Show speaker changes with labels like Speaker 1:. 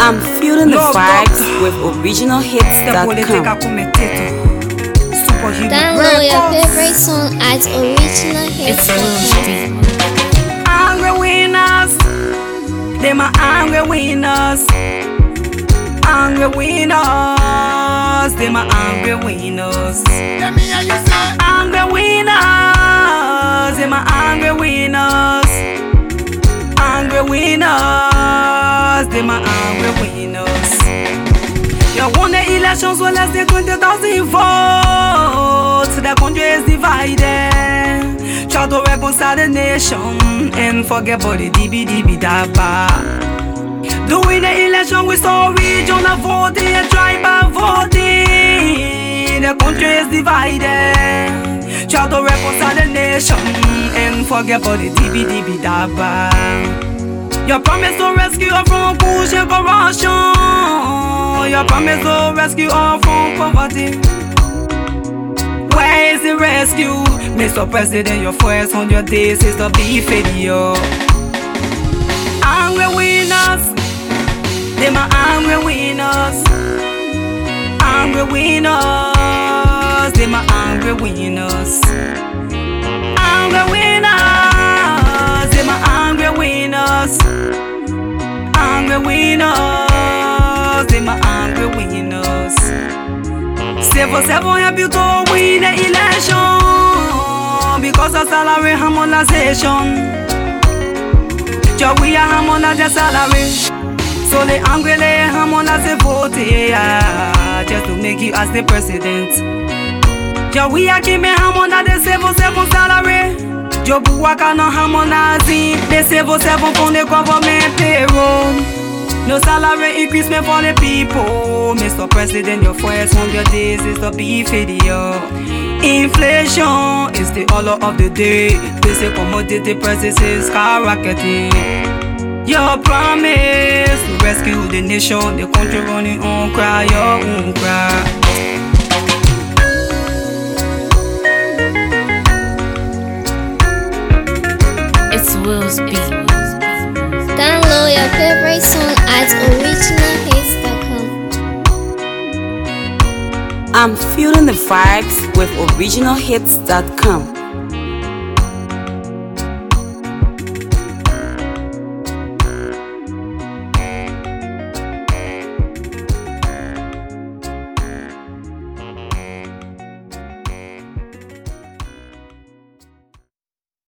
Speaker 1: I'm feeling the vibes with originalhits.com.
Speaker 2: Download your favorite song at originalhits.com.
Speaker 3: Angry winners, them are angry winners. Angry winners, them are angry winners.
Speaker 4: Let me hear you say.
Speaker 3: Angry winners, them are angry winners. Angry winners, them are angry winners. You won the elections, well as the 20,000 votes. The country is divided. Try to reconcile the nation and forget about the DB dabba. Doing the election with some regional voting and tribal voting. The country is divided. Try to reconcile the nation and forget about the DB dabba. Your promise to rescue us from push and corruption. Your promise to rescue us from poverty. Where is the rescue? Mr. President, your first 100 days is to be failure. Angry winners, them are angry winners. Angry winners, them are angry winners. Angry winners, them are angry winners. Angry winners, them are angry winners. 7-7 help you to win the election because of salary harmonization. Just we are harmonize the salary, so they angry they harmonize the vote, yeah, just to make you as the president. Just we are keeping harmonize the 7-7 salary. Just buwaka no harmonizing the 7-7 from the government payroll. No salary increasement for the people. Mr. President, your first 100 days is to be video. Inflation is the order of the day. Basic commodity prices is skyrocketing. Your promise to rescue the nation, the country running on cry, your own cry.
Speaker 2: It's Will's beat. Download your favorite song at originalhits.com.
Speaker 1: I'm feeling the vibes with originalhits.com.